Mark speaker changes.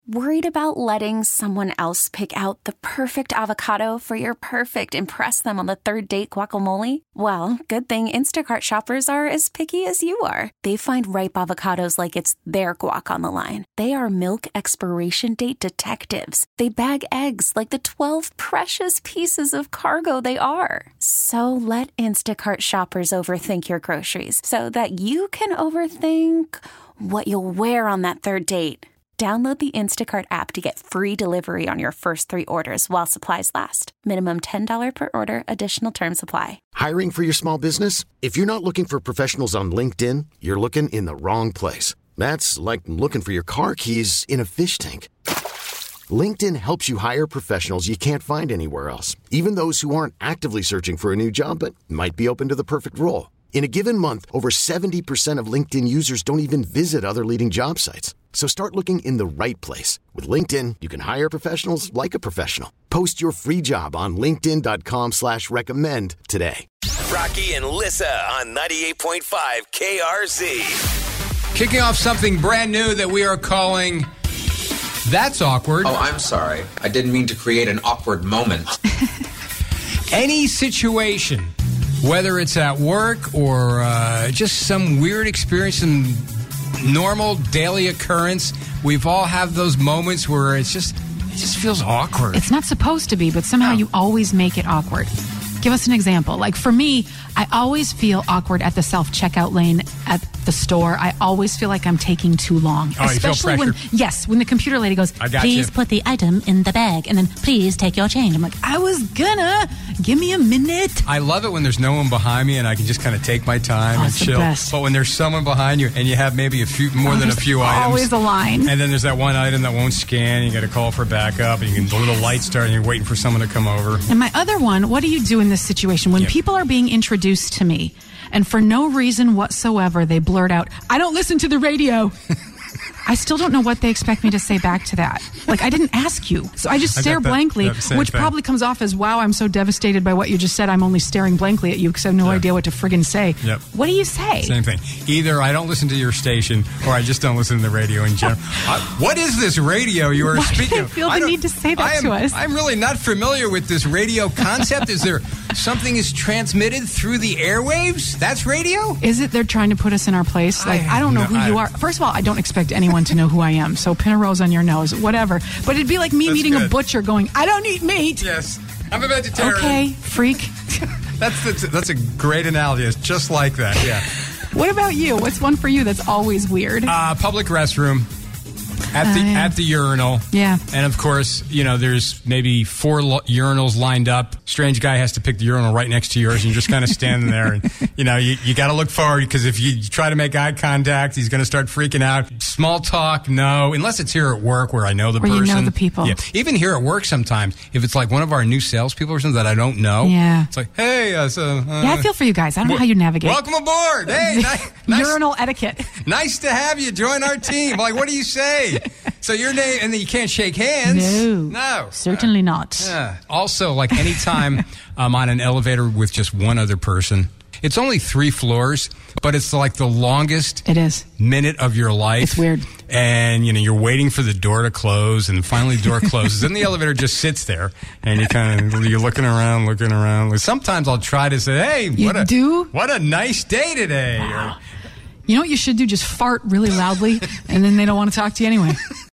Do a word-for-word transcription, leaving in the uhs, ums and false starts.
Speaker 1: Worried about letting someone else pick out the perfect avocado for your perfect impress them on the third date guacamole? Well, good thing Instacart shoppers are as picky as you are. They find ripe avocados like it's their guac on the line. They are milk expiration date detectives. They bag eggs like the twelve precious pieces of cargo they are. So let Instacart shoppers overthink your groceries so that you can overthink what you'll wear on that third date. Download the Instacart app to get free delivery on your first three orders while supplies last. Minimum ten dollars per order. Additional terms apply.
Speaker 2: Hiring for your small business? If you're not looking for professionals on LinkedIn, you're looking in the wrong place. That's like looking for your car keys in a fish tank. LinkedIn helps you hire professionals you can't find anywhere else, even those who aren't actively searching for a new job but might be open to the perfect role. In a given month, over seventy percent of LinkedIn users don't even visit other leading job sites. So start looking in the right place. With LinkedIn, you can hire professionals like a professional. Post your free job on linkedin.com slash recommend today.
Speaker 3: Rocky and Lissa on ninety-eight point five K R Z.
Speaker 4: Kicking off something brand new that we are calling That's Awkward.
Speaker 5: Oh, I'm sorry. I didn't mean to create an awkward moment.
Speaker 4: Any situation, whether it's at work or uh, just some weird experience, some normal daily occurrence, we've all have those moments where it's just it just feels awkward.
Speaker 6: It's not supposed to be, but somehow
Speaker 4: No.
Speaker 6: you always make it awkward. Give us an example. Like for me, I always feel awkward at the self-checkout lane at the store. I always feel like I'm taking too long.
Speaker 4: Oh, you feel
Speaker 6: Especially when,
Speaker 4: pressured.
Speaker 6: yes, when the computer lady goes,
Speaker 4: I got
Speaker 6: please
Speaker 4: you.
Speaker 6: put the item in the bag, and then please take your change. I'm like, I was gonna. Give me a minute.
Speaker 4: I love it when there's no one behind me and I can just kind of take my time
Speaker 6: Oh,
Speaker 4: and
Speaker 6: it's the
Speaker 4: chill.
Speaker 6: best.
Speaker 4: But when there's someone behind you and you have maybe a few more
Speaker 6: Oh,
Speaker 4: than a
Speaker 6: there's
Speaker 4: few items,
Speaker 6: always a line.
Speaker 4: and then there's that one item that won't scan, and you got to call for backup, and you can the little light start, and you're waiting for someone to come over.
Speaker 6: And my other one, what do you do in this situation when
Speaker 4: Yeah.
Speaker 6: people are being introduced to me and for no reason whatsoever they blurt out, I don't listen to the radio. I still don't know what they expect me to say back to that. Like, I didn't ask you. So I just
Speaker 4: I
Speaker 6: stare
Speaker 4: got that-
Speaker 6: blankly,
Speaker 4: that same
Speaker 6: which
Speaker 4: thing.
Speaker 6: probably comes off as, wow, I'm so devastated by what you just said. I'm only staring blankly at you because I have no
Speaker 4: Yeah.
Speaker 6: idea what to friggin' say.
Speaker 4: Yep.
Speaker 6: What do you say?
Speaker 4: Same thing. Either I don't listen to your station, or I just don't listen to the radio in general. I, what is this radio you are
Speaker 6: Why do
Speaker 4: speaking
Speaker 6: I
Speaker 4: of?
Speaker 6: feel the
Speaker 4: don't-
Speaker 6: need to say that
Speaker 4: I am,
Speaker 6: to us?
Speaker 4: I'm really not familiar with this radio concept. Is there something is transmitted through the airwaves? That's radio?
Speaker 6: Is it they're trying to put us in our place? Like,
Speaker 4: I
Speaker 6: I, don't know
Speaker 4: have
Speaker 6: who
Speaker 4: no-
Speaker 6: you
Speaker 4: I-
Speaker 6: are. First of all, I don't expect anyone to know who I am. So pin a rose on your nose, whatever. But it'd be like me
Speaker 4: That's
Speaker 6: meeting a
Speaker 4: good.
Speaker 6: butcher going, I don't eat meat.
Speaker 4: Yes. I'm a vegetarian.
Speaker 6: Okay, freak.
Speaker 4: That's, that's that's a great analogy. It's just like that. Yeah.
Speaker 6: What about you? What's one for you that's always weird?
Speaker 4: Uh, public restroom. At the
Speaker 6: Oh, yeah.
Speaker 4: at the urinal.
Speaker 6: Yeah.
Speaker 4: And of course, you know, there's maybe four lo- urinals lined up. Strange guy has to pick the urinal right next to yours, and you're just kind of standing there. And, you know, you, you got to look forward, because if you try to make eye contact, he's going to start freaking out. Small talk, no. Unless it's here at work where I know the
Speaker 6: Where you
Speaker 4: person.
Speaker 6: know the people.
Speaker 4: Yeah. Even here at work sometimes, if it's like one of our new salespeople or something that I don't know.
Speaker 6: Yeah.
Speaker 4: It's like, hey, uh, so. Uh,
Speaker 6: yeah, I feel for you guys. I don't know how you navigate.
Speaker 4: Welcome aboard. Hey, nice, nice,
Speaker 6: Urinal etiquette.
Speaker 4: nice to have you join our team. Like, what do you say? So your name, and then you can't shake hands.
Speaker 6: No.
Speaker 4: No.
Speaker 6: Certainly not.
Speaker 4: Yeah. Also, like anytime I'm on an elevator with just one other person, it's only three floors, but it's like the longest
Speaker 6: It is.
Speaker 4: minute of your life.
Speaker 6: It's weird.
Speaker 4: And, you know, you're waiting for the door to close, and finally the door closes, and the elevator just sits there, and you kind of, you're looking around, looking around. Sometimes I'll try to say, hey,
Speaker 6: You
Speaker 4: what a,
Speaker 6: do?
Speaker 4: what a nice day today. Or,
Speaker 6: You know what you should do? Just fart really loudly, and then they don't want to talk to you anyway.